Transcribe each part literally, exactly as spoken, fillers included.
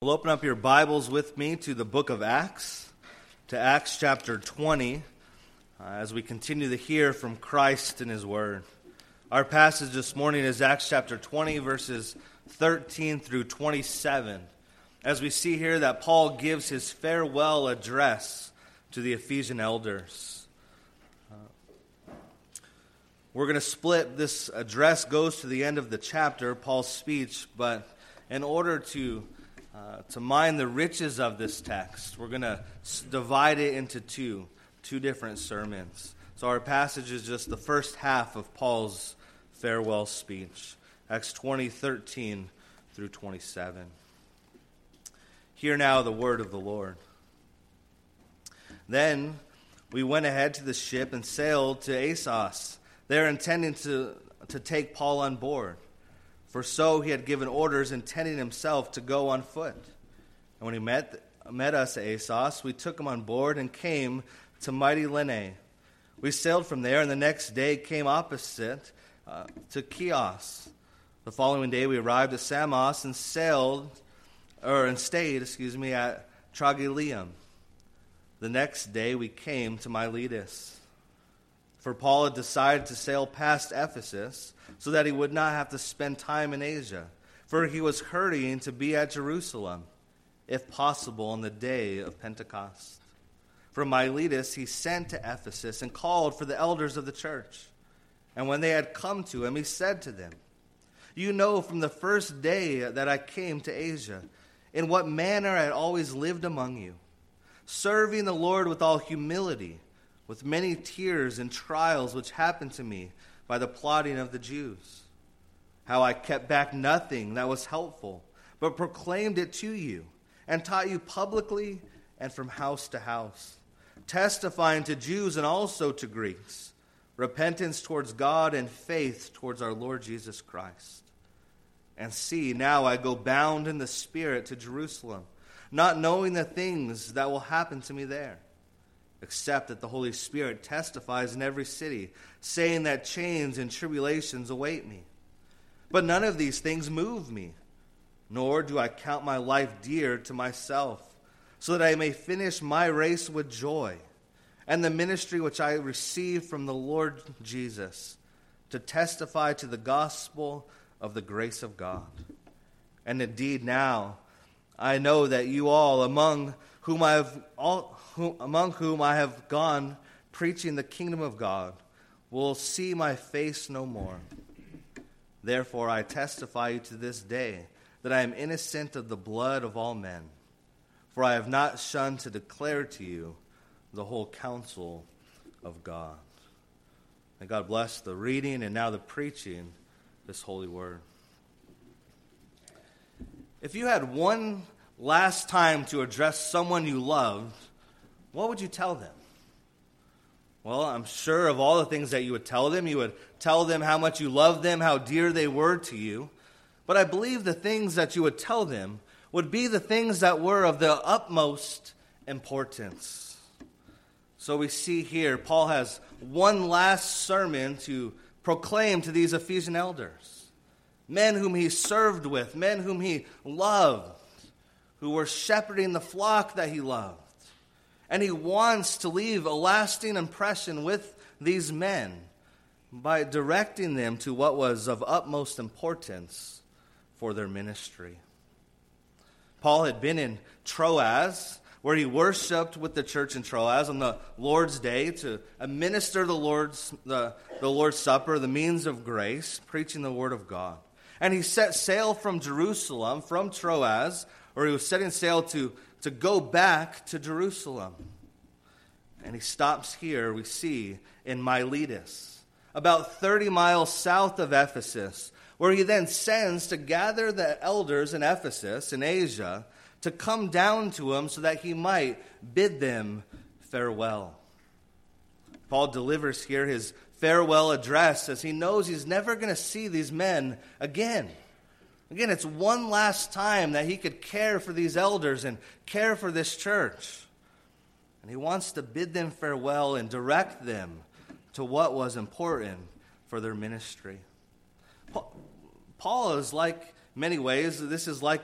We'll open up your Bibles with me to the book of Acts, to Acts chapter twenty, uh, as we continue to hear from Christ and His Word. Our passage this morning is Acts chapter twenty, verses thirteen through twenty-seven, as we see here that Paul gives his farewell address to the Ephesian elders. Uh, we're going to split, this address goes to the end of the chapter, Paul's speech, but in order to Uh, to mine the riches of this text, we're going to s- divide it into two, two different sermons. So our passage is just the first half of Paul's farewell speech, Acts twenty, thirteen through twenty-seven. Hear now the word of the Lord. Then we went ahead to the ship and sailed to Assos, there intending to, to take Paul on board. For so he had given orders, intending himself to go on foot. And when he met, met us at Assos, we took him on board and came to mighty Mytilene. We sailed from there, and the next day came opposite uh, to Chios. The following day we arrived at Samos and sailed, or and stayed, excuse me, at Trogyllium. The next day we came to Miletus. For Paul had decided to sail past Ephesus, so that he would not have to spend time in Asia, for he was hurrying to be at Jerusalem, if possible, on the day of Pentecost. From Miletus he sent to Ephesus and called for the elders of the church. And when they had come to him, he said to them, "You know from the first day that I came to Asia, in what manner I had always lived among you, serving the Lord with all humility, with many tears and trials which happened to me by the plotting of the Jews. How I kept back nothing that was helpful, but proclaimed it to you, and taught you publicly and from house to house, testifying to Jews and also to Greeks, repentance towards God and faith towards our Lord Jesus Christ. And see, now I go bound in the Spirit to Jerusalem, not knowing the things that will happen to me there, except that the Holy Spirit testifies in every city, saying that chains and tribulations await me. But none of these things move me, nor do I count my life dear to myself, so that I may finish my race with joy, and the ministry which I received from the Lord Jesus, to testify to the gospel of the grace of God. And indeed now I know that you all, among whom I have all Whom, among whom I have gone preaching the kingdom of God, will see my face no more. Therefore I testify you to this day that I am innocent of the blood of all men, for I have not shunned to declare to you the whole counsel of God." May God bless the reading and now the preaching of this holy word. If you had one last time to address someone you loved, what would you tell them? Well, I'm sure of all the things that you would tell them, you would tell them how much you love them, how dear they were to you. But I believe the things that you would tell them would be the things that were of the utmost importance. So we see here, Paul has one last sermon to proclaim to these Ephesian elders. Men whom he served with, men whom he loved, who were shepherding the flock that he loved. And he wants to leave a lasting impression with these men by directing them to what was of utmost importance for their ministry. Paul had been in Troas, where he worshiped with the church in Troas on the Lord's Day to administer the Lord's, the, the Lord's Supper, the means of grace, preaching the word of God. And he set sail from Jerusalem, from Troas, or he was setting sail to to go back to Jerusalem. And he stops here, we see, in Miletus, about thirty miles south of Ephesus, where he then sends to gather the elders in Ephesus, in Asia, to come down to him so that he might bid them farewell. Paul delivers here his farewell address as he knows he's never going to see these men again. Again, it's one last time that he could care for these elders and care for this church. And he wants to bid them farewell and direct them to what was important for their ministry. Paul is like, many ways, this is like a,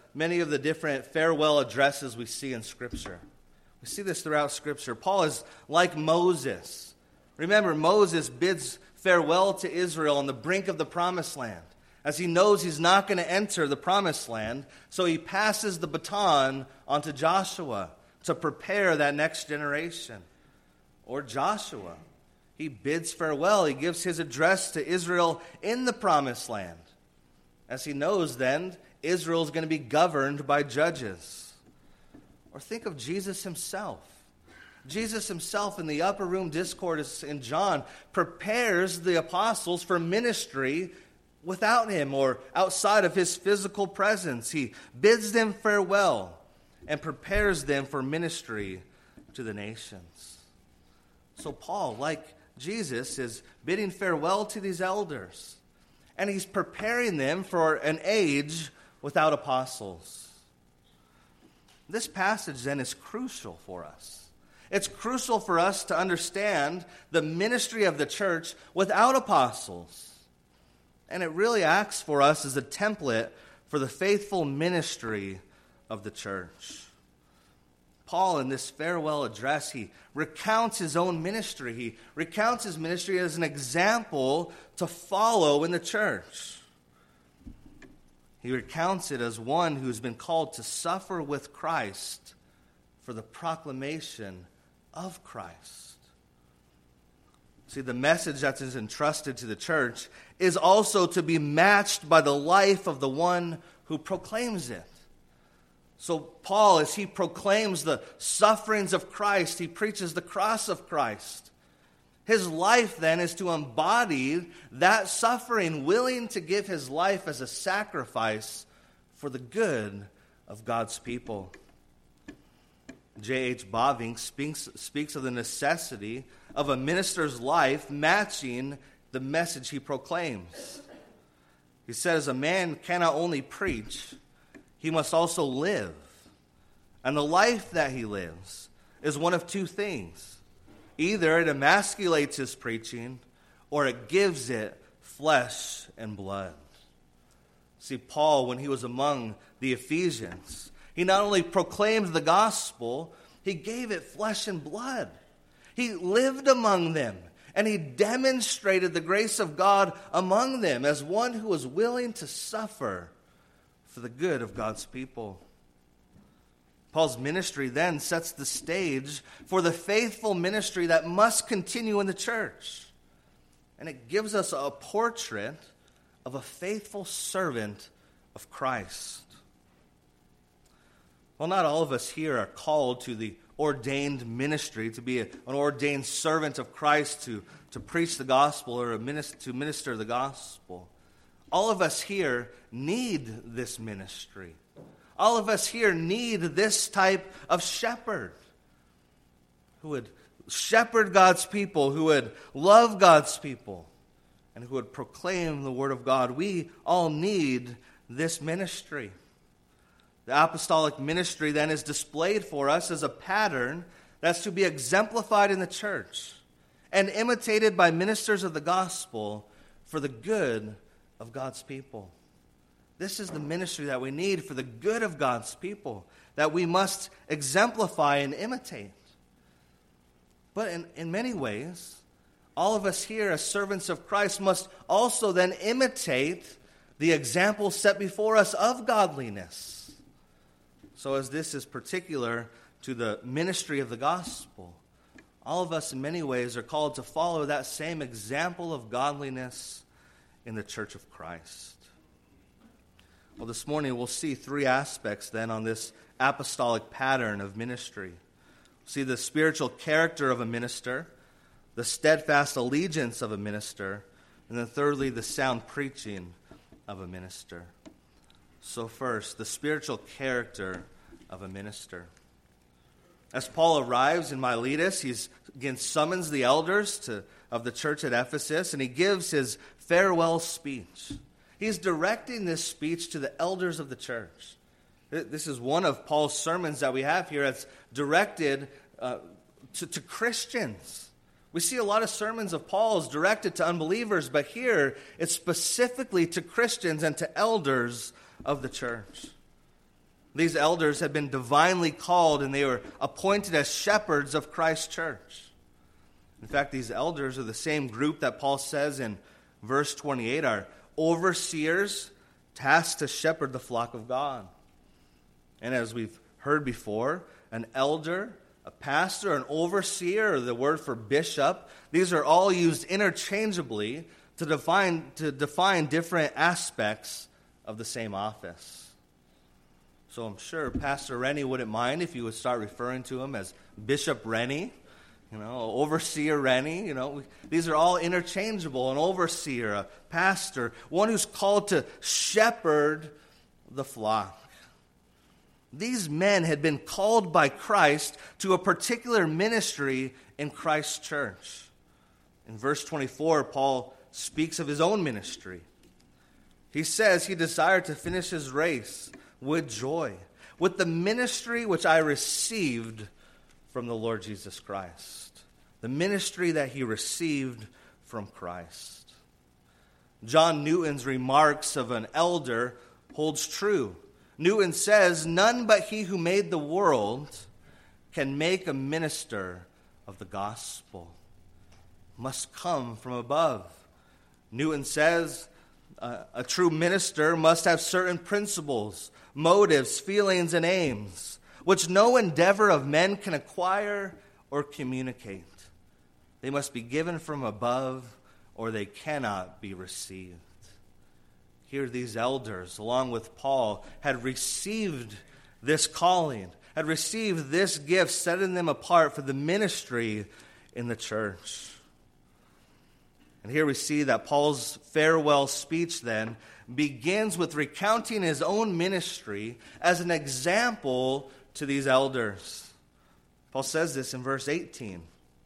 many of the different farewell addresses we see in Scripture. We see this throughout Scripture. Paul is like Moses. Remember, Moses bids farewell to Israel on the brink of the promised land, as he knows he's not going to enter the promised land, so he passes the baton onto Joshua to prepare that next generation. Or Joshua, he bids farewell. He gives his address to Israel in the promised land, as he knows then Israel is going to be governed by judges. Or think of Jesus himself. Jesus himself in the upper room discourse in John prepares the apostles for ministry without him or outside of his physical presence. He bids them farewell and prepares them for ministry to the nations. So Paul, like Jesus, is bidding farewell to these elders, and he's preparing them for an age without apostles. This passage then is crucial for us. It's crucial for us to understand the ministry of the church without apostles. And it really acts for us as a template for the faithful ministry of the church. Paul, in this farewell address, he recounts his own ministry. He recounts his ministry as an example to follow in the church. He recounts it as one who's been called to suffer with Christ for the proclamation of Christ. See, the message that is entrusted to the church is also to be matched by the life of the one who proclaims it. So Paul, as he proclaims the sufferings of Christ, he preaches the cross of Christ. His life then is to embody that suffering, willing to give his life as a sacrifice for the good of God's people. J H Bavinck speaks, speaks of the necessity of a minister's life matching the message he proclaims. He says a man cannot only preach, he must also live. And the life that he lives is one of two things. Either it emasculates his preaching, or it gives it flesh and blood. See, Paul, when he was among the Ephesians, he not only proclaimed the gospel, he gave it flesh and blood. He lived among them, and he demonstrated the grace of God among them as one who was willing to suffer for the good of God's people. Paul's ministry then sets the stage for the faithful ministry that must continue in the church. And it gives us a portrait of a faithful servant of Christ. Well, not all of us here are called to the ordained ministry, to be a, an ordained servant of Christ, to, to preach the gospel or a minister, to minister the gospel. All of us here need this ministry. All of us here need this type of shepherd who would shepherd God's people, who would love God's people, and who would proclaim the word of God. We all need this ministry. The apostolic ministry then is displayed for us as a pattern that's to be exemplified in the church and imitated by ministers of the gospel for the good of God's people. This is the ministry that we need for the good of God's people, that we must exemplify and imitate. But in, in many ways, all of us here as servants of Christ must also then imitate the example set before us of godliness. So as this is particular to the ministry of the gospel, all of us in many ways are called to follow that same example of godliness in the church of Christ. Well, this morning we'll see three aspects then on this apostolic pattern of ministry. We'll see the spiritual character of a minister, the steadfast allegiance of a minister, and then thirdly, the sound preaching of a minister. So first, the spiritual character of a minister. As Paul arrives in Miletus, he again summons the elders to, of the church at Ephesus, and he gives his farewell speech. He's directing this speech to the elders of the church. This is one of Paul's sermons that we have here that's directed uh, to, to Christians. We see a lot of sermons of Paul's directed to unbelievers, but here it's specifically to Christians and to elders of the church. These elders had been divinely called, and they were appointed as shepherds of Christ's church. In fact, these elders are the same group that Paul says in verse twenty-eight are overseers tasked to shepherd the flock of God. And as we've heard before, an elder, a pastor, an overseer, or the word for bishop, these are all used interchangeably to define, to define different aspects of the same office. So I'm sure Pastor Rennie wouldn't mind if you would start referring to him as Bishop Rennie, you know, Overseer Rennie. You know, these are all interchangeable. An overseer, a pastor, one who's called to shepherd the flock. These men had been called by Christ to a particular ministry in Christ's church. In verse twenty-four, Paul speaks of his own ministry. He says he desired to finish his race with joy, with the ministry which I received from the Lord Jesus Christ. The ministry that he received from Christ. John Newton's remarks of an elder holds true. Newton says, "None but he who made the world can make a minister of the gospel. Must come from above." Newton says, uh, a true minister must have certain principles, motives, feelings, and aims, which no endeavor of men can acquire or communicate. They must be given from above, or they cannot be received. Here these elders, along with Paul, had received this calling, had received this gift, setting them apart for the ministry in the church. And here we see that Paul's farewell speech then begins with recounting his own ministry as an example to these elders. Paul says this in verse eighteen.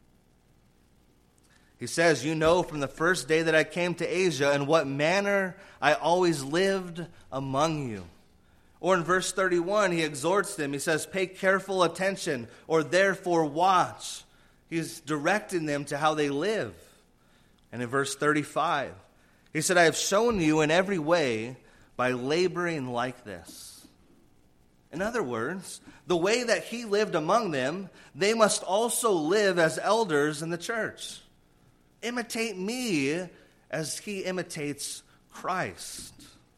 He says, "You know from the first day that I came to Asia in what manner I always lived among you." Or in verse thirty-one, he exhorts them. He says, "Pay careful attention," or "therefore watch." He's directing them to how they live. And in verse thirty-five, he said, "I have shown you in every way by laboring like this." In other words, the way that he lived among them, they must also live as elders in the church. Imitate me as he imitates Christ.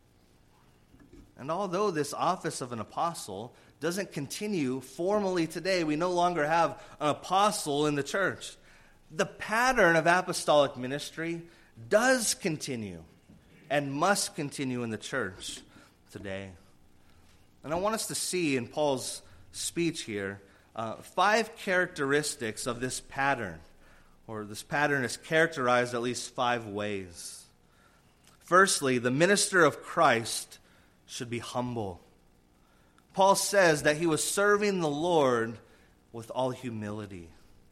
And although this office of an apostle doesn't continue formally today, we no longer have an apostle in the church. The pattern of apostolic ministry does continue and must continue in the church today. And I want us to see in Paul's speech here uh, five characteristics of this pattern, or this pattern is characterized at least five ways. Firstly, the minister of Christ should be humble. Paul says that he was serving the Lord with all humility.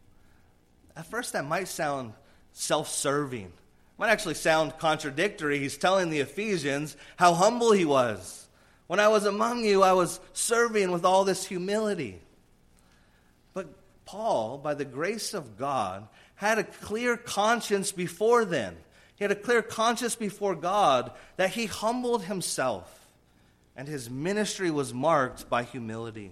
At first, that might sound self-serving. It might actually sound contradictory. He's telling the Ephesians how humble he was. When I was among you, I was serving with all this humility. But Paul, by the grace of God, had a clear conscience before then. He had a clear conscience before God that he humbled himself, and his ministry was marked by humility.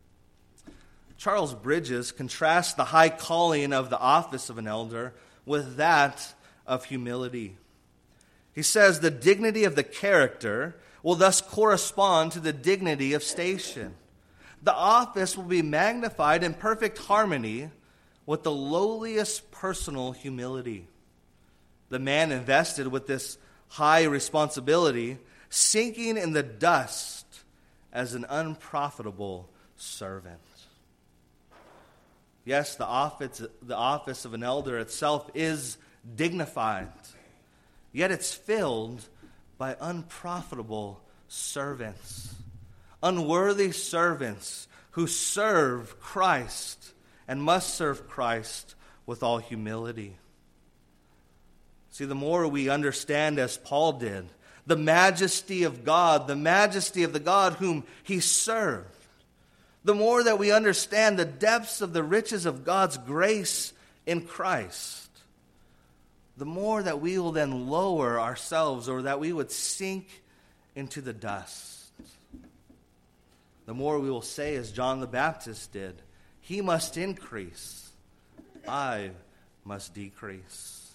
Charles Bridges contrasts the high calling of the office of an elder with that of humility. He says the dignity of the character will thus correspond to the dignity of station. The office will be magnified in perfect harmony with the lowliest personal humility. The man invested with this high responsibility, sinking in the dust as an unprofitable servant. Yes, the office, the office of an elder itself is dignified, yet it's filled by unprofitable servants, unworthy servants who serve Christ and must serve Christ with all humility. See, the more we understand, as Paul did, the majesty of God, the majesty of the God whom he served, the more that we understand the depths of the riches of God's grace in Christ, the more that we will then lower ourselves, or that we would sink into the dust. the more we will say, as John the Baptist did, he must increase, I must decrease.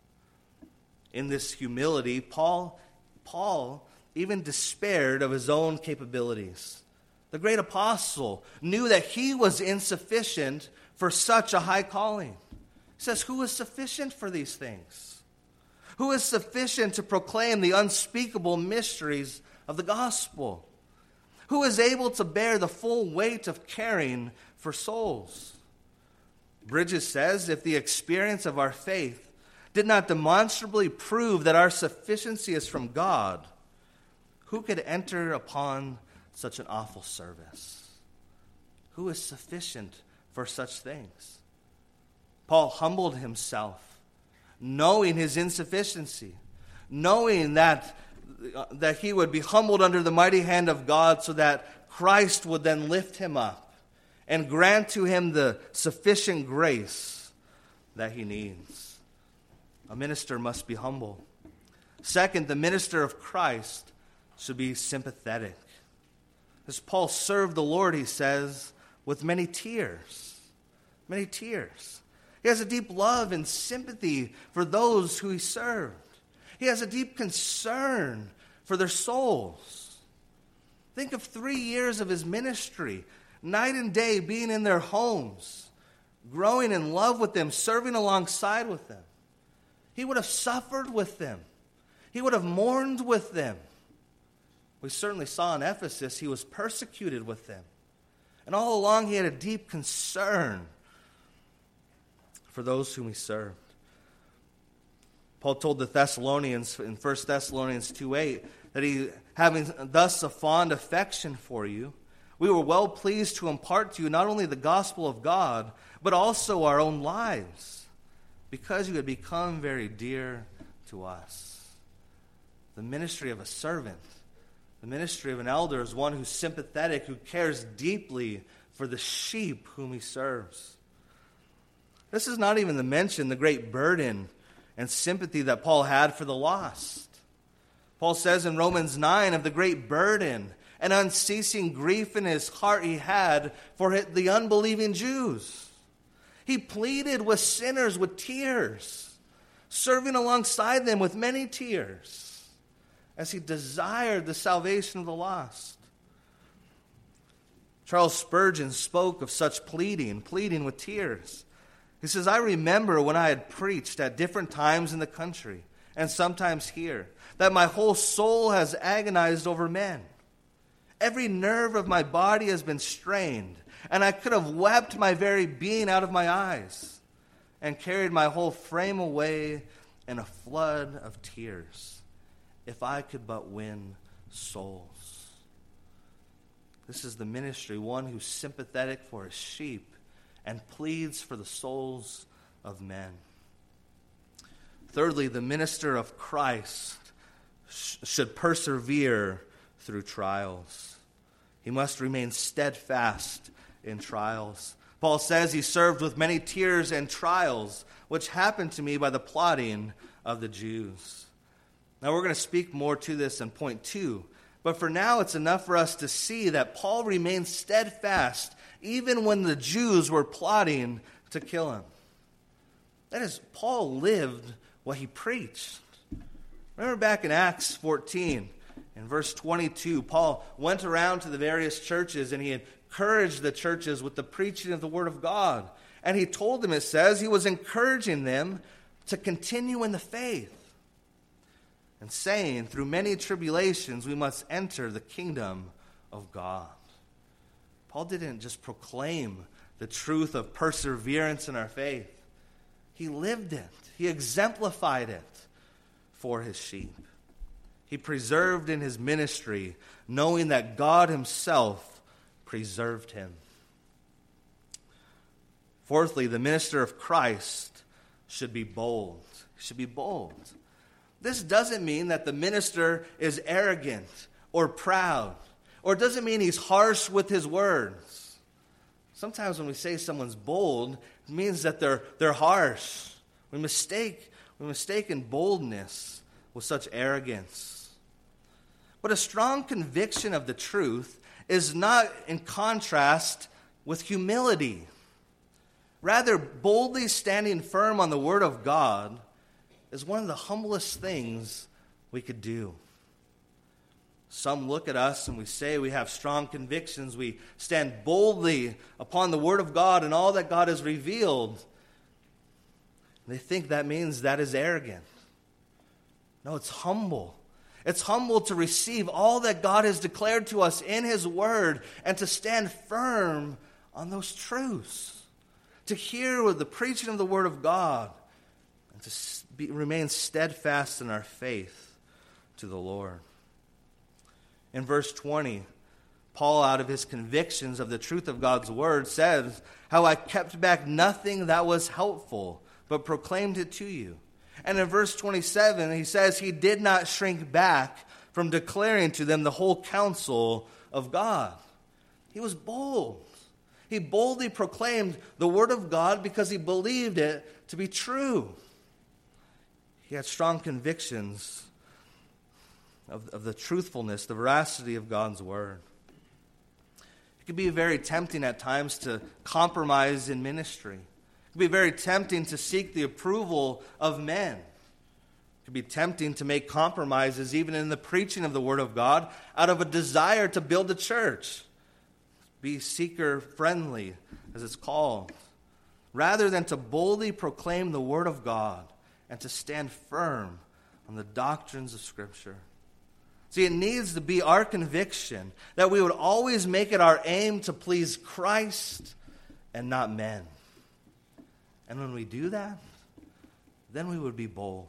In this humility, Paul, Paul even despaired of his own capabilities. The great apostle knew that he was insufficient for such a high calling. He says, who is sufficient for these things? Who is sufficient to proclaim the unspeakable mysteries of the gospel? Who is able to bear the full weight of caring for souls? Bridges says, if the experience of our faith did not demonstrably prove that our sufficiency is from God, who could enter upon such an awful service? Who is sufficient for such things? Paul humbled himself, knowing his insufficiency, knowing that that he would be humbled under the mighty hand of God so that Christ would then lift him up and grant to him the sufficient grace that he needs. A minister must be humble. Second, the minister of Christ should be sympathetic. As Paul served the Lord, he says, with many tears. Many tears. He has a deep love and sympathy for those who he served. He has a deep concern for their souls. Think of three years of his ministry, night and day being in their homes, growing in love with them, serving alongside with them. He would have suffered with them. He would have mourned with them. We certainly saw in Ephesus he was persecuted with them. And all along he had a deep concern for those whom he served. Paul told the Thessalonians in First Thessalonians two eight that he, having thus a fond affection for you, we were well pleased to impart to you not only the gospel of God, but also our own lives, because you had become very dear to us. The ministry of a servant, the ministry of an elder, is one who's sympathetic, who cares deeply for the sheep whom he serves. This is not even to mention the great burden and sympathy that Paul had for the lost. Paul says in Romans nine of the great burden and unceasing grief in his heart he had for the unbelieving Jews. He pleaded with sinners with tears, serving alongside them with many tears, as he desired the salvation of the lost. Charles Spurgeon spoke of such pleading, pleading with tears. He says, I remember when I had preached at different times in the country, and sometimes here, that my whole soul has agonized over men. Every nerve of my body has been strained, and I could have wept my very being out of my eyes, and carried my whole frame away in a flood of tears, if I could but win souls. This is the ministry, one who's sympathetic for his sheep and pleads for the souls of men. Thirdly, the minister of Christ sh- should persevere through trials. He must remain steadfast in trials. Paul says he served with many tears and trials, which happened to me by the plotting of the Jews. Now we're going to speak more to this in point two, but for now it's enough for us to see that Paul remained steadfast even when the Jews were plotting to kill him. That is, Paul lived what he preached. Remember back in Acts fourteen, in verse twenty-two, Paul went around to the various churches and he encouraged the churches with the preaching of the word of God. And he told them, it says, he was encouraging them to continue in the faith and saying, through many tribulations we must enter the kingdom of God. Paul didn't just proclaim the truth of perseverance in our faith. He lived it. He exemplified it for his sheep. He preserved in his ministry, knowing that God himself preserved him. Fourthly, the minister of Christ should be bold. He should be bold. This doesn't mean that the minister is arrogant or proud, or it doesn't mean he's harsh with his words. Sometimes when we say someone's bold, it means that they're, they're harsh. We mistake, we mistaken boldness with such arrogance. But a strong conviction of the truth is not in contrast with humility. Rather, boldly standing firm on the Word of God is one of the humblest things we could do. Some look at us and we say we have strong convictions. We stand boldly upon the Word of God and all that God has revealed. They think that means that is arrogant. No, it's humble. It's humble to receive all that God has declared to us in His Word and to stand firm on those truths. To hear with the preaching of the Word of God and to be, remain steadfast in our faith to the Lord. In verse twenty, Paul, out of his convictions of the truth of God's Word, says, "How I kept back nothing that was helpful, but proclaimed it to you." And in verse twenty-seven, he says he did not shrink back from declaring to them the whole counsel of God. He was bold. He boldly proclaimed the Word of God because he believed it to be true. He had strong convictions of, of the truthfulness, the veracity of God's Word. It can be very tempting at times to compromise in ministry. It can be very tempting to seek the approval of men. It can be tempting to make compromises even in the preaching of the Word of God out of a desire to build a church. Be seeker-friendly, as it's called, rather than to boldly proclaim the Word of God and to stand firm on the doctrines of Scripture. See, it needs to be our conviction that we would always make it our aim to please Christ and not men. And when we do that, then we would be bold.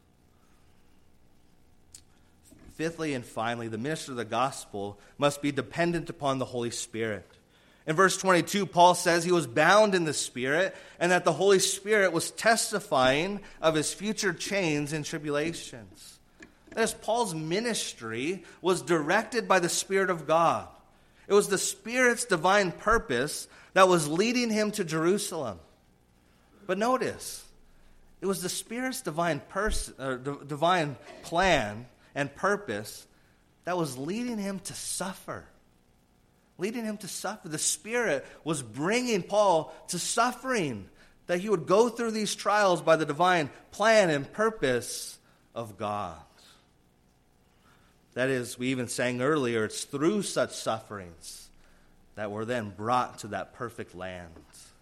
Fifthly and finally, the minister of the gospel must be dependent upon the Holy Spirit. In verse twenty-two, Paul says he was bound in the Spirit and that the Holy Spirit was testifying of his future chains and tribulations. As Paul's ministry was directed by the Spirit of God. It was the Spirit's divine purpose that was leading him to Jerusalem. But notice, it was the Spirit's divine pers- uh, d- divine plan and purpose that was leading him to suffer. Leading him to suffer. The Spirit was bringing Paul to suffering, that he would go through these trials by the divine plan and purpose of God. That is, we even sang earlier, it's through such sufferings that we're then brought to that perfect land.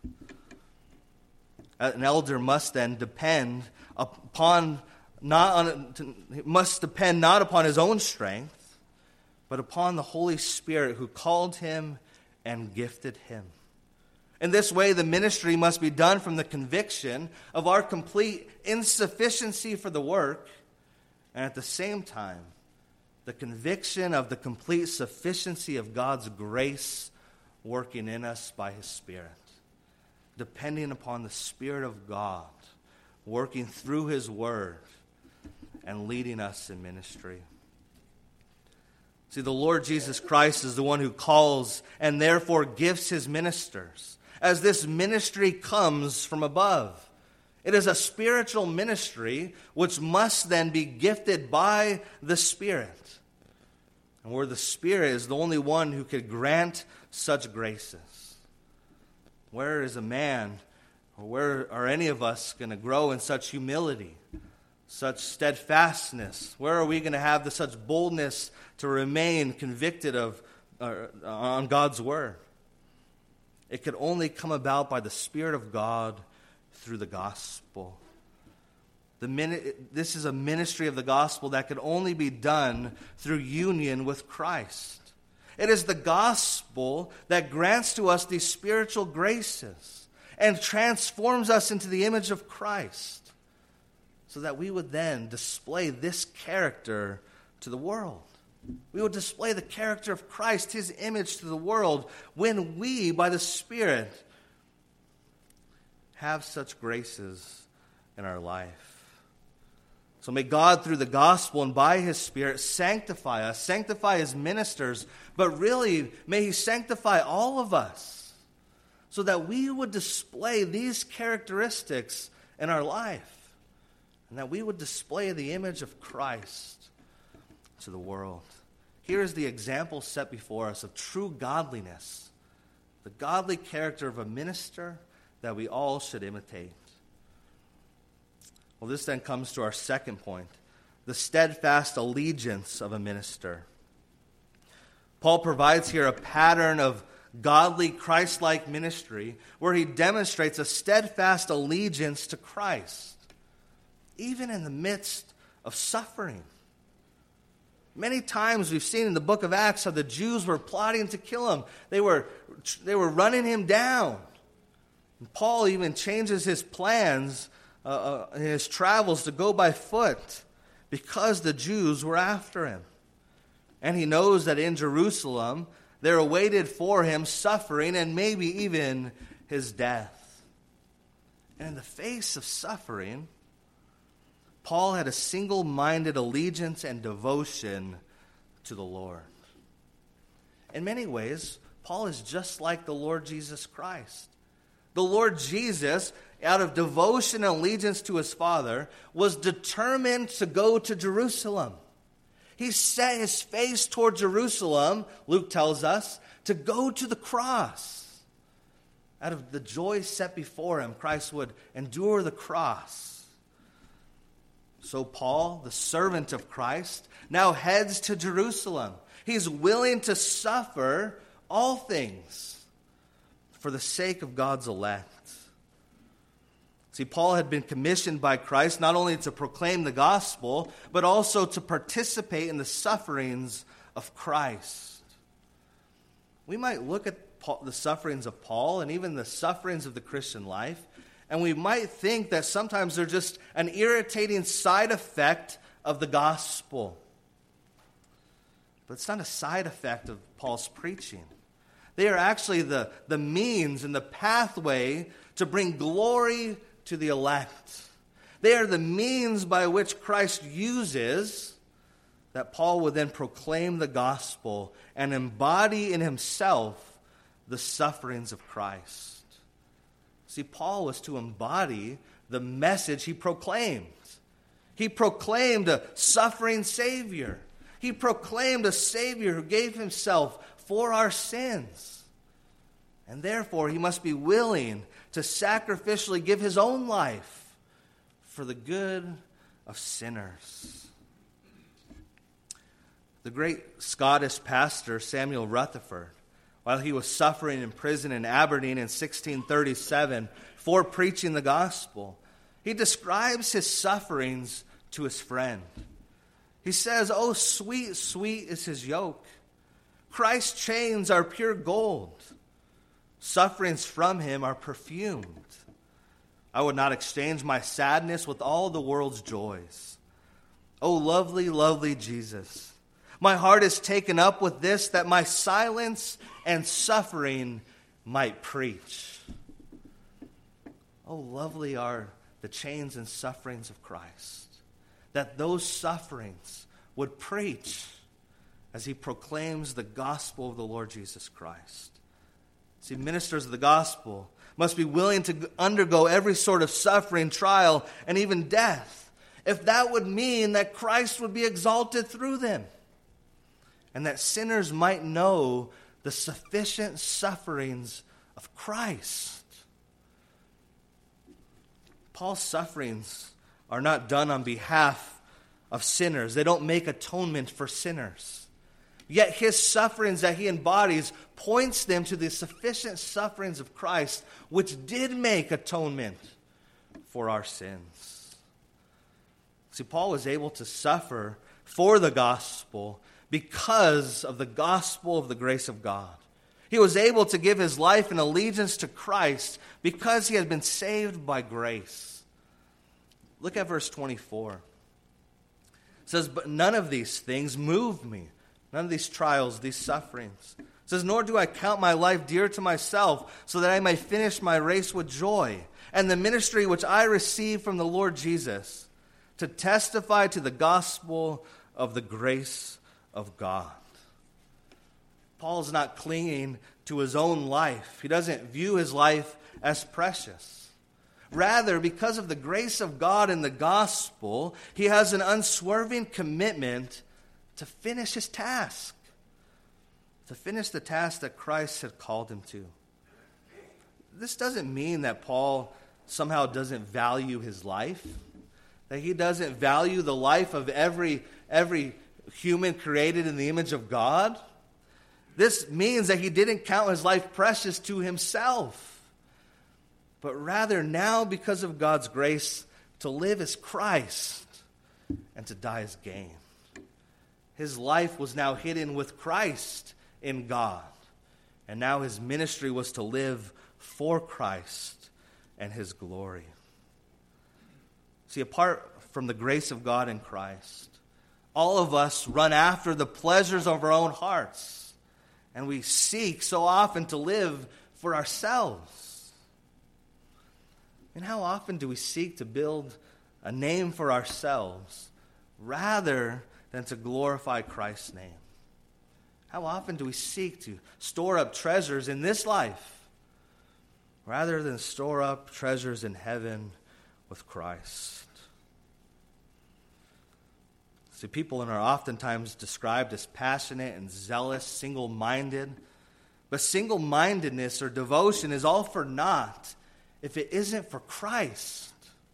An elder must then depend upon not on must depend not upon his own strength, but upon the Holy Spirit who called him and gifted him. In this way, the ministry must be done from the conviction of our complete insufficiency for the work, and at the same time, the conviction of the complete sufficiency of God's grace working in us by His Spirit. Depending upon the Spirit of God working through His Word and leading us in ministry. See, the Lord Jesus Christ is the one who calls and therefore gifts His ministers, as this ministry comes from above. It is a spiritual ministry which must then be gifted by the Spirit. And where the Spirit is the only one who could grant such graces. Where is a man, or where are any of us going to grow in such humility, such steadfastness? Where are we going to have the such boldness to remain convicted of uh, on God's Word? It could only come about by the Spirit of God through the gospel. The min- this is a ministry of the gospel that could only be done through union with Christ. It is the gospel that grants to us these spiritual graces and transforms us into the image of Christ, so that we would then display this character to the world. We would display the character of Christ, His image, to the world when we, by the Spirit, have such graces in our life. So may God, through the gospel and by His Spirit, sanctify us, sanctify His ministers, but really may He sanctify all of us so that we would display these characteristics in our life and that we would display the image of Christ to the world. here is the example set before us of true godliness, the godly character of a minister that we all should imitate. Well, this then comes to our second point, the steadfast allegiance of a minister. Paul provides here a pattern of godly, Christ-like ministry where he demonstrates a steadfast allegiance to Christ, even in the midst of suffering. Many times we've seen in the book of Acts how the Jews were plotting to kill him. They were, they were running him down. And Paul even changes his plans uh, uh, in his travels to go by foot because the Jews were after him. And he knows that in Jerusalem there awaited for him suffering and maybe even his death. And in the face of suffering, Paul had a single-minded allegiance and devotion to the Lord. In many ways, Paul is just like the Lord Jesus Christ. The Lord Jesus, out of devotion and allegiance to his Father, was determined to go to Jerusalem. He set his face toward Jerusalem, Luke tells us, to go to the cross. Out of the joy set before him, Christ would endure the cross. So Paul, the servant of Christ, now heads to Jerusalem. He's willing to suffer all things for the sake of God's elect. See, Paul had been commissioned by Christ not only to proclaim the gospel, but also to participate in the sufferings of Christ. We might look at Paul, the sufferings of Paul and even the sufferings of the Christian life, and we might think that sometimes they're just an irritating side effect of the gospel. But it's not a side effect of Paul's preaching. They are actually the, the means and the pathway to bring glory to the elect. They are the means by which Christ uses that Paul would then proclaim the gospel and embody in himself the sufferings of Christ. See, Paul was to embody the message he proclaimed. He proclaimed a suffering Savior. He proclaimed a Savior who gave himself for our sins. And therefore, he must be willing to sacrificially give his own life for the good of sinners. The great Scottish pastor Samuel Rutherford, while he was suffering in prison in Aberdeen in sixteen thirty-seven for preaching the gospel, he describes his sufferings to his friend. He says, "Oh, sweet, sweet is his yoke. Christ's chains are pure gold. Sufferings from him are perfumed. I would not exchange my sadness with all the world's joys. Oh, lovely, lovely Jesus. My heart is taken up with this, that my silence and suffering might preach." Oh, lovely are the chains and sufferings of Christ, that those sufferings would preach as he proclaims the gospel of the Lord Jesus Christ. See, ministers of the gospel must be willing to undergo every sort of suffering, trial, and even death, if that would mean that Christ would be exalted through them, and that sinners might know the sufficient sufferings of Christ. Paul's sufferings are not done on behalf of sinners. They don't make atonement for sinners. Yet his sufferings that he embodies points them to the sufficient sufferings of Christ, which did make atonement for our sins. See, Paul was able to suffer for the gospel because of the gospel of the grace of God. He was able to give his life in allegiance to Christ because he had been saved by grace. Look at verse twenty-four. It says, "But none of these things move me." None of these trials, these sufferings. It says, "Nor do I count my life dear to myself, so that I may finish my race with joy, and the ministry which I received from the Lord Jesus, to testify to the gospel of the grace of God." Paul's not clinging to his own life. He doesn't view his life as precious. Rather, because of the grace of God in the gospel, he has an unswerving commitment to finish his task, to finish the task that Christ had called him to. This doesn't mean that Paul somehow doesn't value his life, that he doesn't value the life of every, every human created in the image of God. This means that he didn't count his life precious to himself, but rather now, because of God's grace, to live as Christ and to die as gain. His life was now hidden with Christ in God, and now his ministry was to live for Christ and his glory. See, apart from the grace of God in Christ, all of us run after the pleasures of our own hearts, and we seek so often to live for ourselves. And how often do we seek to build a name for ourselves rather than to glorify Christ's name? How often do we seek to store up treasures in this life rather than store up treasures in heaven with Christ? See, people are oftentimes described as passionate and zealous, single-minded. But single-mindedness or devotion is all for naught if it isn't for Christ.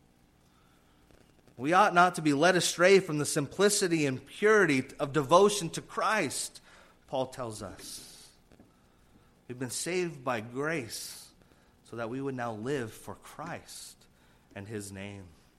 We ought not to be led astray from the simplicity and purity of devotion to Christ, Paul tells us. We've been saved by grace so that we would now live for Christ and his name.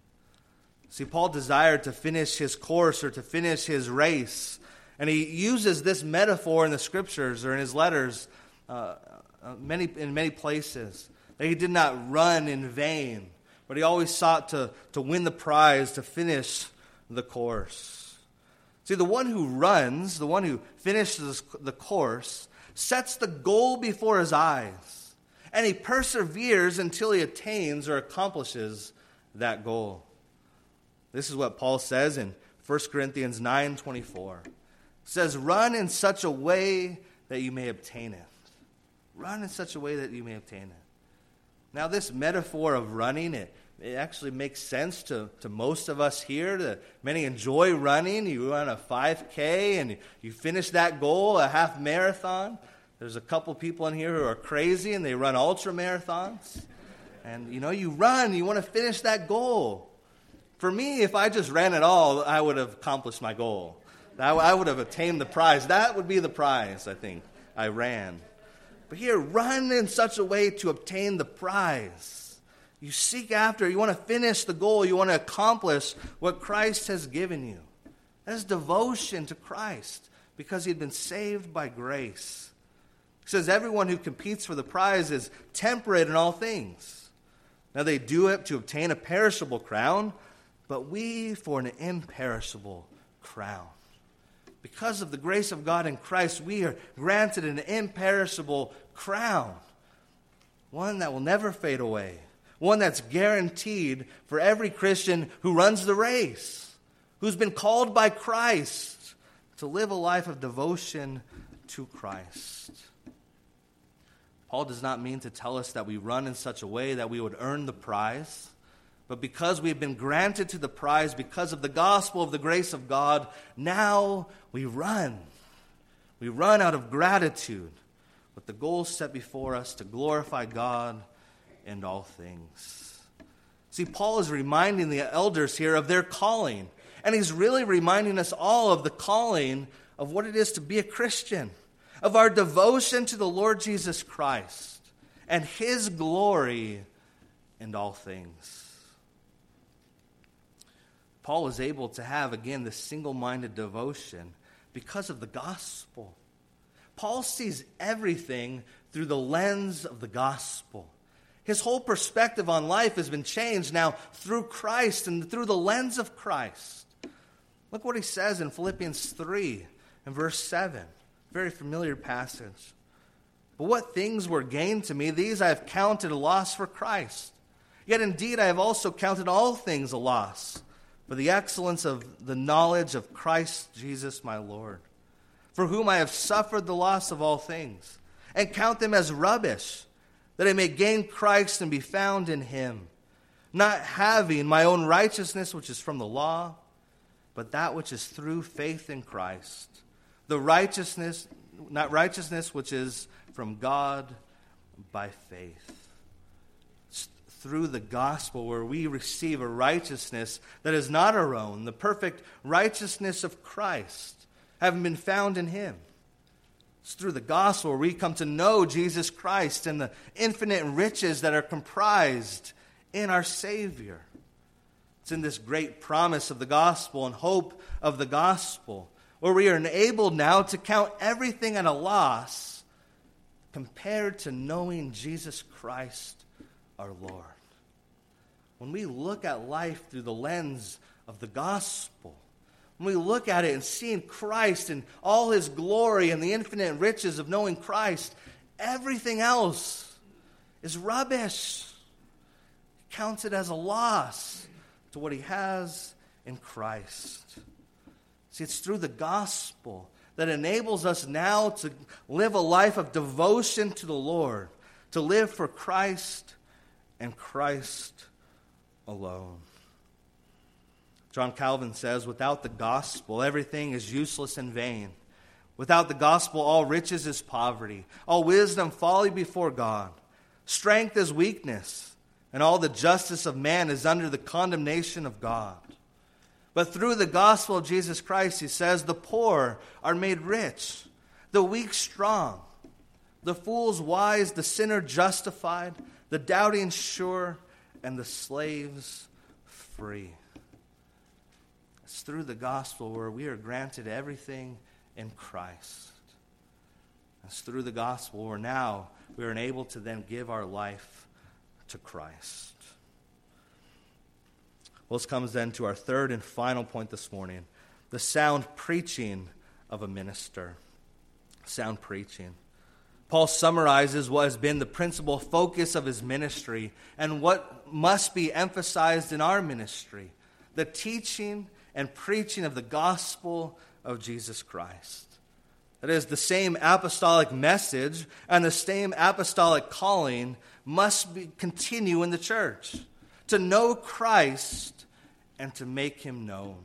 See, Paul desired to finish his course or to finish his race. And he uses this metaphor in the scriptures or in his letters uh, uh, many in many places. That he did not run in vain, but he always sought to, to win the prize, to finish the course. See, the one who runs, the one who finishes the course, sets the goal before his eyes. And he perseveres until he attains or accomplishes that goal. This is what Paul says in First Corinthians nine twenty-four. It says, run in such a way that you may obtain it. Run in such a way that you may obtain it. Now, this metaphor of running, it, it actually makes sense to, to most of us here. To, many enjoy running. You run a five K and you, you finish that goal, a half marathon. There's a couple people in here who are crazy and they run ultra marathons. And, you know, you run, you want to finish that goal. For me, if I just ran at all, I would have accomplished my goal. I would have attained the prize. That would be the prize, I think. I ran. But here, run in such a way to obtain the prize. You seek after, you want to finish the goal, you want to accomplish what Christ has given you. That is devotion to Christ because he had been saved by grace. He says everyone who competes for the prize is temperate in all things. Now they do it to obtain a perishable crown, but we for an imperishable crown. Because of the grace of God in Christ, we are granted an imperishable crown. One that will never fade away. One that's guaranteed for every Christian who runs the race, who's been called by Christ to live a life of devotion to Christ. Paul does not mean to tell us that we run in such a way that we would earn the prize. But because we have been granted to the prize, because of the gospel of the grace of God, now we run. We run out of gratitude with the goal set before us to glorify God in all things. See, Paul is reminding the elders here of their calling. And he's really reminding us all of the calling of what it is to be a Christian, of our devotion to the Lord Jesus Christ and his glory in all things. Paul is able to have, again, this single-minded devotion because of the gospel. Paul sees everything through the lens of the gospel. His whole perspective on life has been changed now through Christ and through the lens of Christ. Look what he says in Philippians three and verse seven. Very familiar passage. But what things were gained to me, these I have counted a loss for Christ. Yet indeed I have also counted all things a loss for the excellence of the knowledge of Christ Jesus my Lord, for whom I have suffered the loss of all things, and count them as rubbish, that I may gain Christ and be found in him, not having my own righteousness which is from the law, but that which is through faith in Christ, the righteousness not righteousness which is from God by faith. It's through the gospel where we receive a righteousness that is not our own, the perfect righteousness of Christ, having been found in him. It's through the gospel where we come to know Jesus Christ and the infinite riches that are comprised in our Savior. It's in this great promise of the gospel and hope of the gospel where we are enabled now to count everything at a loss compared to knowing Jesus Christ our Lord. When we look at life through the lens of the gospel, when we look at it and seeing Christ and all his glory and the infinite riches of knowing Christ, everything else is rubbish. Counts it as a loss to what he has in Christ. See, it's through the gospel that enables us now to live a life of devotion to the Lord, to live for Christ and Christ alone. John Calvin says, without the gospel, everything is useless and vain. Without the gospel, all riches is poverty, all wisdom folly before God. Strength is weakness, and all the justice of man is under the condemnation of God. But through the gospel of Jesus Christ, he says, the poor are made rich, the weak strong, the fools wise, the sinner justified, the doubting sure, and the slaves free. It's through the gospel where we are granted everything in Christ. It's through the gospel where now we are enabled to then give our life to Christ. Well, this comes then to our third and final point this morning, the sound preaching of a minister. Sound preaching. Paul summarizes what has been the principal focus of his ministry and what must be emphasized in our ministry, the teaching and preaching of the gospel of Jesus Christ. That is, the same apostolic message and the same apostolic calling must be, continue in the church, to know Christ and to make him known.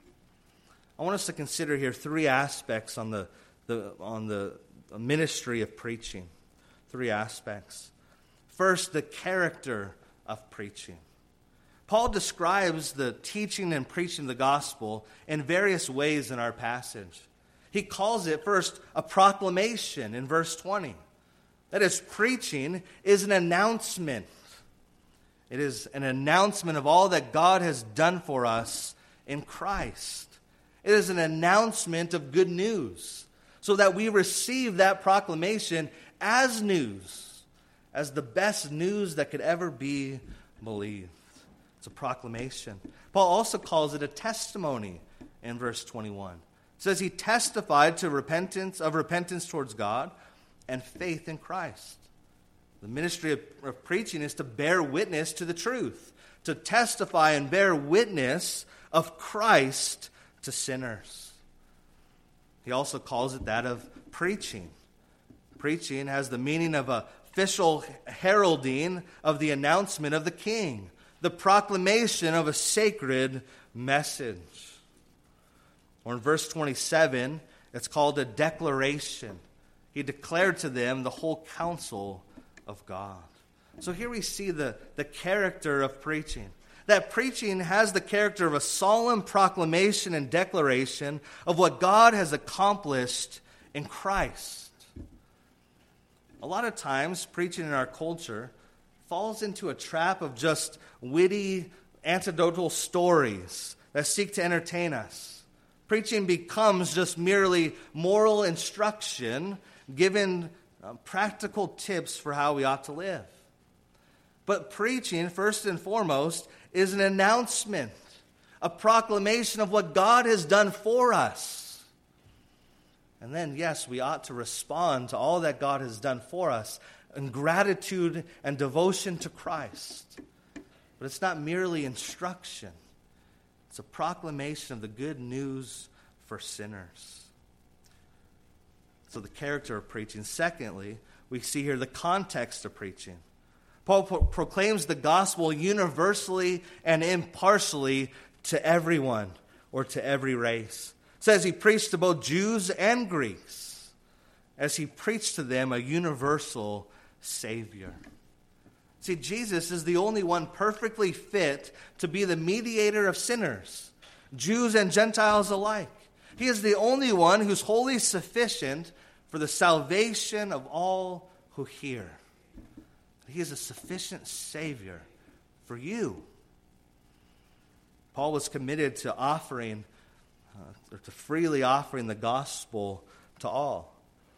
I want us to consider here three aspects on the, the, on the ministry of preaching. Three aspects. First, the character of preaching. Paul describes the teaching and preaching of the gospel in various ways in our passage. He calls it, first, a proclamation in verse twenty. That is, preaching is an announcement. It is an announcement of all that God has done for us in Christ. It is an announcement of good news, so that we receive that proclamation as news, as the best news that could ever be believed. It's a proclamation. Paul also calls it a testimony in verse twenty-one. It says he testified to repentance, of repentance towards God and faith in Christ. The ministry of, of preaching is to bear witness to the truth, to testify and bear witness of Christ to sinners. He also calls it that of preaching. Preaching has the meaning of a official heralding of the announcement of the king, the proclamation of a sacred message. Or in verse twenty-seven, it's called a declaration. He declared to them the whole counsel of God. So here we see the, the character of preaching. That preaching has the character of a solemn proclamation and declaration of what God has accomplished in Christ. A lot of times, preaching in our culture falls into a trap of just witty, anecdotal stories that seek to entertain us. Preaching becomes just merely moral instruction given uh, practical tips for how we ought to live. But preaching, first and foremost, is an announcement, a proclamation of what God has done for us. And then, yes, we ought to respond to all that God has done for us in gratitude and devotion to Christ. But it's not merely instruction. It's a proclamation of the good news for sinners. So the character of preaching. Secondly, we see here the context of preaching. Paul pro- proclaims the gospel universally and impartially to everyone or to every race. It says he preached to both Jews and Greeks. as he preached to them a universal Savior. See, Jesus is the only one perfectly fit to be the mediator of sinners, Jews and Gentiles alike. He is the only one who's wholly sufficient for the salvation of all who hear. He is a sufficient Savior for you. Paul was committed to offering, uh, or to freely offering the gospel to all.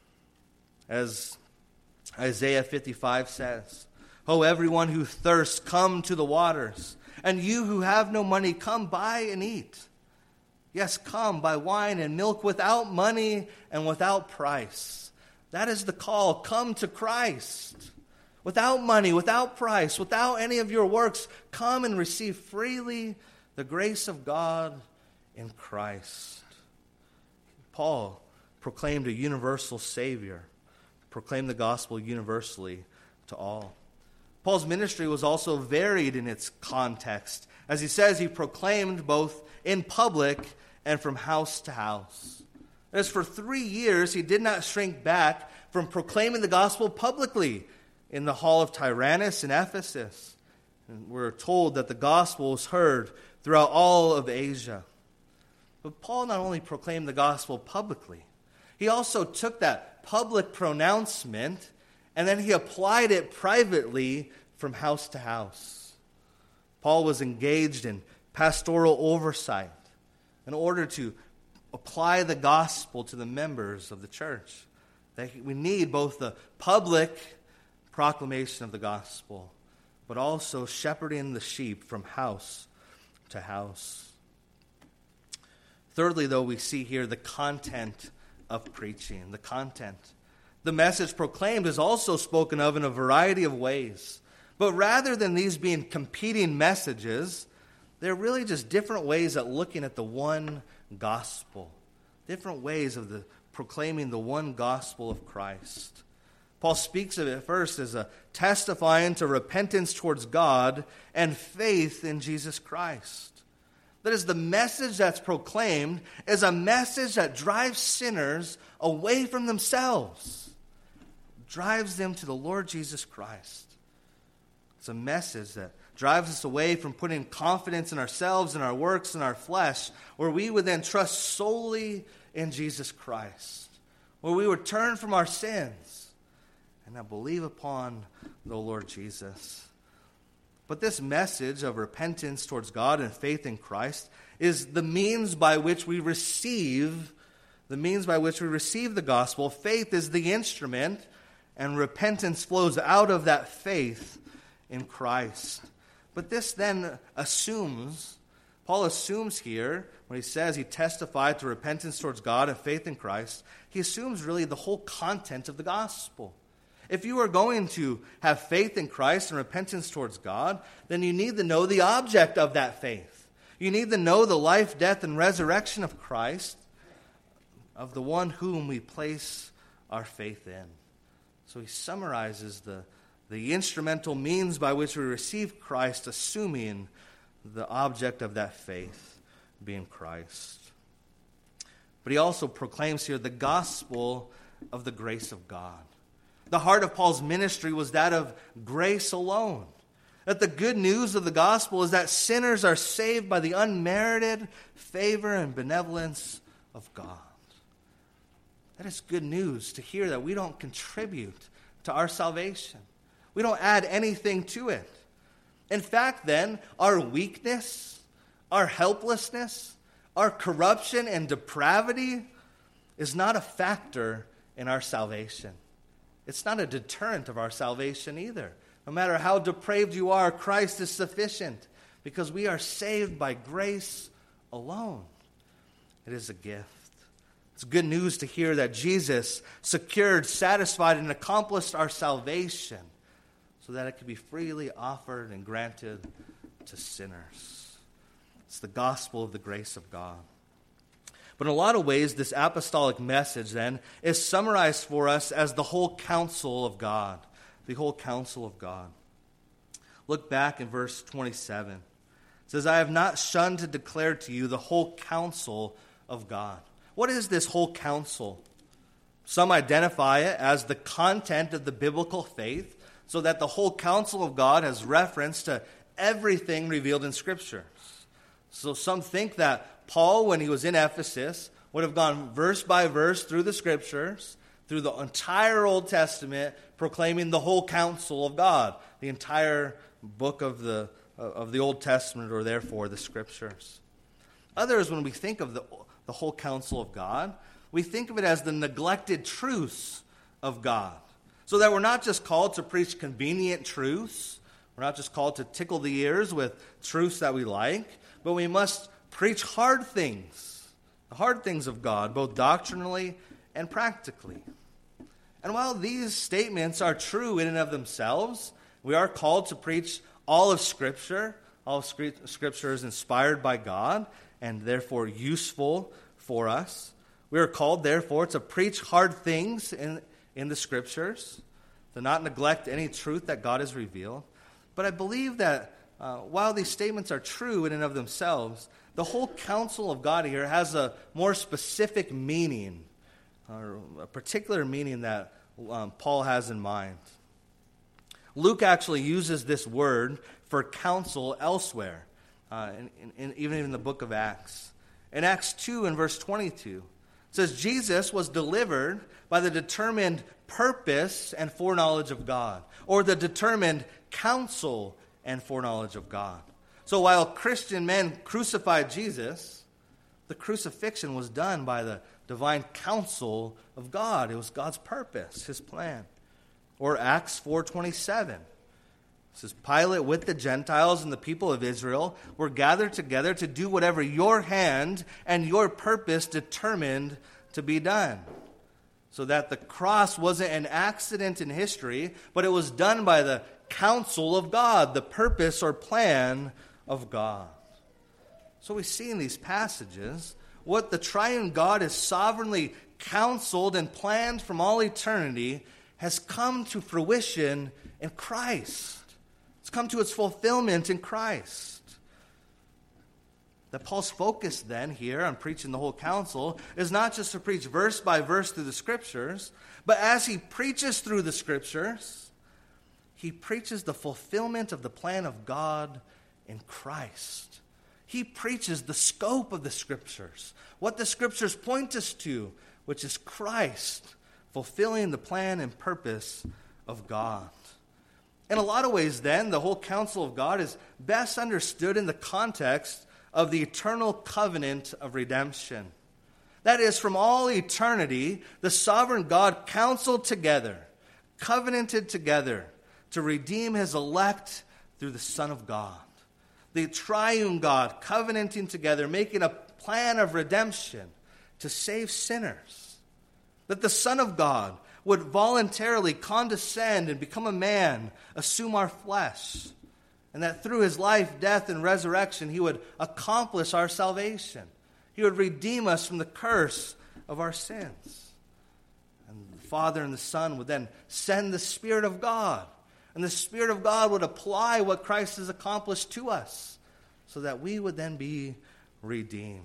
As Isaiah fifty-five says, "O everyone who thirsts, come to the waters, and you who have no money, come buy and eat. Yes, come, buy wine and milk without money and without price." That is the call. Come to Christ. Without money, without price, without any of your works, come and receive freely the grace of God in Christ. Paul proclaimed a universal Savior, proclaimed the gospel universally to all. Paul's ministry was also varied in its context. As he says, he proclaimed both in public and from house to house. As for three years, he did not shrink back from proclaiming the gospel publicly in the hall of Tyrannus in Ephesus. And we're told that the gospel was heard throughout all of Asia. But Paul not only proclaimed the gospel publicly, he also took that public pronouncement and then he applied it privately from house to house. Paul was engaged in pastoral oversight in order to apply the gospel to the members of the church. That we need both the public proclamation of the gospel, but also shepherding the sheep from house to house. Thirdly, though, we see here the content of preaching, the content. The message proclaimed is also spoken of in a variety of ways. But rather than these being competing messages, they're really just different ways at looking at the one gospel. Different ways of the proclaiming the one gospel of Christ. Paul speaks of it first as a testifying to repentance towards God and faith in Jesus Christ. That is, the message that's proclaimed is a message that drives sinners away from themselves, drives them to the Lord Jesus Christ. It's a message that drives us away from putting confidence in ourselves and our works and our flesh, where we would then trust solely in Jesus Christ, where we would turn from our sins and now believe upon the Lord Jesus. But this message of repentance towards God and faith in Christ is the means by which we receive, the means by which we receive the gospel. Faith is the instrument, and repentance flows out of that faith in Christ. But this then assumes, Paul assumes here, when he says he testified to repentance towards God and faith in Christ, he assumes really the whole content of the gospel. If you are going to have faith in Christ and repentance towards God, then you need to know the object of that faith. You need to know the life, death, and resurrection of Christ, of the one whom we place our faith in. So he summarizes the, the instrumental means by which we receive Christ, assuming the object of that faith being Christ. But he also proclaims here the gospel of the grace of God. The heart of Paul's ministry was that of grace alone. That the good news of the gospel is that sinners are saved by the unmerited favor and benevolence of God. That is good news to hear that we don't contribute to our salvation. We don't add anything to it. In fact, then, our weakness, our helplessness, our corruption and depravity is not a factor in our salvation. It's not a deterrent of our salvation either. No matter how depraved you are, Christ is sufficient because we are saved by grace alone. It is a gift. It's good news to hear that Jesus secured, satisfied, and accomplished our salvation so that it could be freely offered and granted to sinners. It's the gospel of the grace of God. But in a lot of ways, this apostolic message then is summarized for us as the whole counsel of God. The whole counsel of God. Look back in verse twenty-seven. It says, I have not shunned to declare to you the whole counsel of God. What is this whole counsel? Some identify it as the content of the biblical faith, so that the whole counsel of God has reference to everything revealed in Scripture. So some think that Paul, when he was in Ephesus, would have gone verse by verse through the Scriptures, through the entire Old Testament, proclaiming the whole counsel of God, the entire book of the of the Old Testament, or therefore the Scriptures. Others, when we think of the, the whole counsel of God, we think of it as the neglected truths of God. So that we're not just called to preach convenient truths, we're not just called to tickle the ears with truths that we like, but we must preach hard things, the hard things of God, both doctrinally and practically. And while these statements are true in and of themselves, we are called to preach all of Scripture. All of Scripture is inspired by God and therefore useful for us. We are called, therefore, to preach hard things in, in the Scriptures, to not neglect any truth that God has revealed. But I believe that uh, while these statements are true in and of themselves, the whole counsel of God here has a more specific meaning, or a particular meaning that um, Paul has in mind. Luke actually uses this word for counsel elsewhere, uh, in, in, even in the book of Acts. In Acts two and verse twenty-two, it says, Jesus was delivered by the determined purpose and foreknowledge of God, or the determined counsel and foreknowledge of God. So while Christian men crucified Jesus, the crucifixion was done by the divine counsel of God. It was God's purpose, his plan. Or Acts four twenty-seven. It says, Pilate with the Gentiles and the people of Israel were gathered together to do whatever your hand and your purpose determined to be done. So that the cross wasn't an accident in history, but it was done by the counsel of God, the purpose or plan of God. So we see in these passages what the triune God has sovereignly counseled and planned from all eternity has come to fruition in Christ. It's come to its fulfillment in Christ. That Paul's focus then here on preaching the whole counsel is not just to preach verse by verse through the Scriptures, but as he preaches through the Scriptures, he preaches the fulfillment of the plan of God in Christ. He preaches the scope of the Scriptures, what the Scriptures point us to, which is Christ, fulfilling the plan and purpose of God. In a lot of ways, then, the whole counsel of God is best understood in the context of the eternal covenant of redemption. That is, from all eternity, the sovereign God counseled together, covenanted together, to redeem his elect through the Son of God. The triune God covenanting together, making a plan of redemption to save sinners. That the Son of God would voluntarily condescend and become a man, assume our flesh. And that through his life, death, and resurrection, he would accomplish our salvation. He would redeem us from the curse of our sins. And the Father and the Son would then send the Spirit of God. And the Spirit of God would apply what Christ has accomplished to us, so that we would then be redeemed.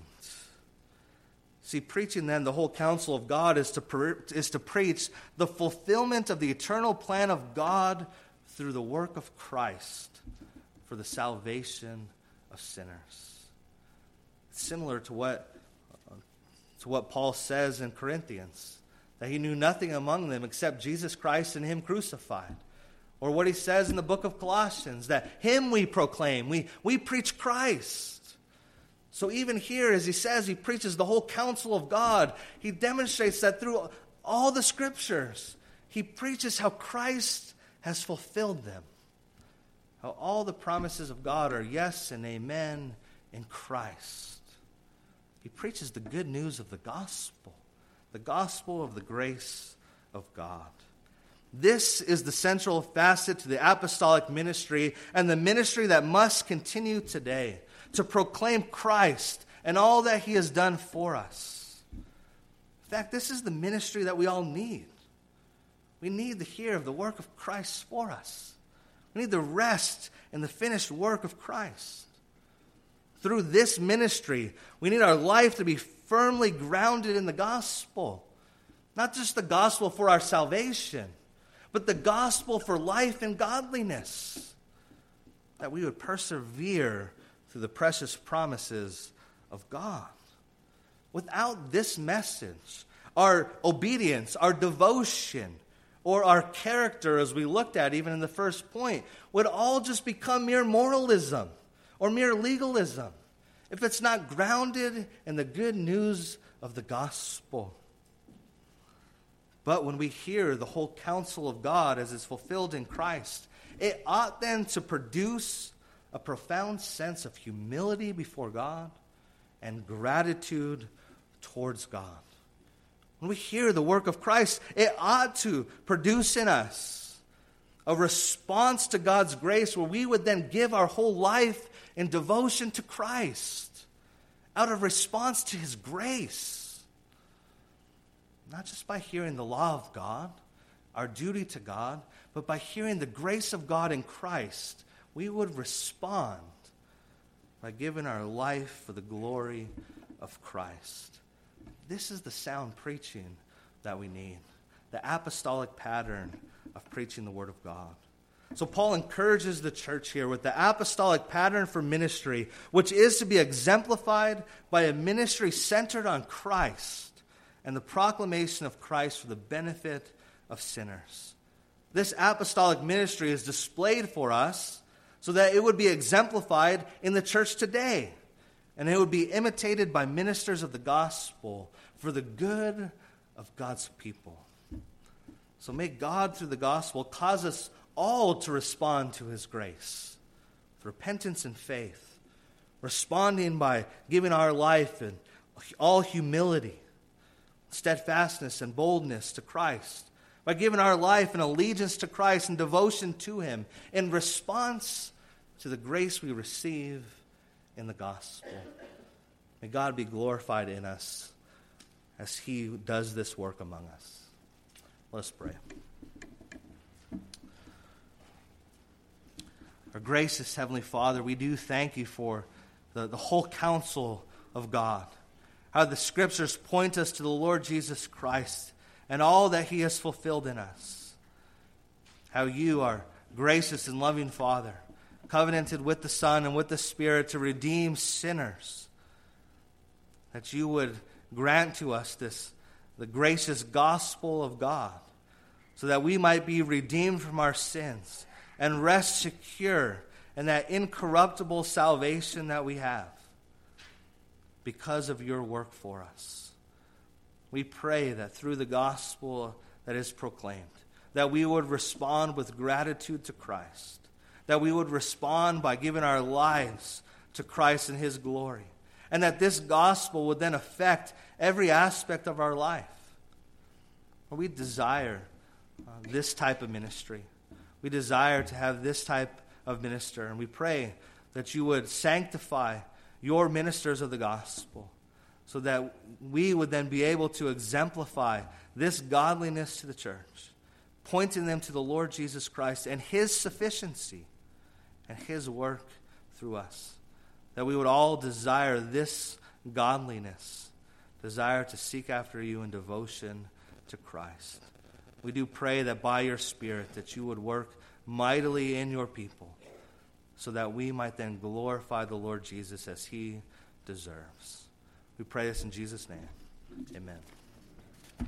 See, preaching then the whole counsel of God is to, pre- is to preach the fulfillment of the eternal plan of God through the work of Christ for the salvation of sinners. It's similar to what, uh, to what Paul says in Corinthians, that he knew nothing among them except Jesus Christ and him crucified. Or what he says in the book of Colossians, that him we proclaim, we, we preach Christ. So even here, as he says, he preaches the whole counsel of God. He demonstrates that through all the Scriptures, he preaches how Christ has fulfilled them. How all the promises of God are yes and amen in Christ. He preaches the good news of the gospel, the gospel of the grace of God. This is the central facet to the apostolic ministry and the ministry that must continue today, to proclaim Christ and all that he has done for us. In fact, this is the ministry that we all need. We need to hear of the work of Christ for us. We need to rest in the finished work of Christ. Through this ministry, we need our life to be firmly grounded in the gospel. Not just the gospel for our salvation, but the gospel for life and godliness. That we would persevere through the precious promises of God. Without this message, our obedience, our devotion, or our character, as we looked at even in the first point, would all just become mere moralism or mere legalism if it's not grounded in the good news of the gospel. But when we hear the whole counsel of God as is fulfilled in Christ, it ought then to produce a profound sense of humility before God and gratitude towards God. When we hear the work of Christ, it ought to produce in us a response to God's grace where we would then give our whole life in devotion to Christ out of response to His grace. Not just by hearing the law of God, our duty to God, but by hearing the grace of God in Christ, we would respond by giving our life for the glory of Christ. This is the sound preaching that we need, the apostolic pattern of preaching the Word of God. So Paul encourages the church here with the apostolic pattern for ministry, which is to be exemplified by a ministry centered on Christ and the proclamation of Christ for the benefit of sinners. This apostolic ministry is displayed for us so that it would be exemplified in the church today, and it would be imitated by ministers of the gospel for the good of God's people. So may God, through the gospel, cause us all to respond to His grace, with repentance and faith, responding by giving our life in all humility, steadfastness and boldness to Christ, by giving our life in allegiance to Christ and devotion to Him in response to the grace we receive in the gospel. May God be glorified in us as He does this work among us. Let us pray. Our gracious Heavenly Father, we do thank You for the, the whole counsel of God. How the Scriptures point us to the Lord Jesus Christ and all that He has fulfilled in us. How You, our gracious and loving Father, covenanted with the Son and with the Spirit to redeem sinners. That You would grant to us this, the gracious gospel of God, so that we might be redeemed from our sins and rest secure in that incorruptible salvation that we have because of Your work for us. We pray that through the gospel that is proclaimed, that we would respond with gratitude to Christ, that we would respond by giving our lives to Christ and His glory, and that this gospel would then affect every aspect of our life. We desire uh, this type of ministry. We desire to have this type of minister, and we pray that You would sanctify Your ministers of the gospel so that we would then be able to exemplify this godliness to the church, pointing them to the Lord Jesus Christ and His sufficiency and His work through us. That we would all desire this godliness, desire to seek after You in devotion to Christ. We do pray that by Your Spirit that You would work mightily in Your people so that we might then glorify the Lord Jesus as He deserves. We pray this in Jesus' name. Amen.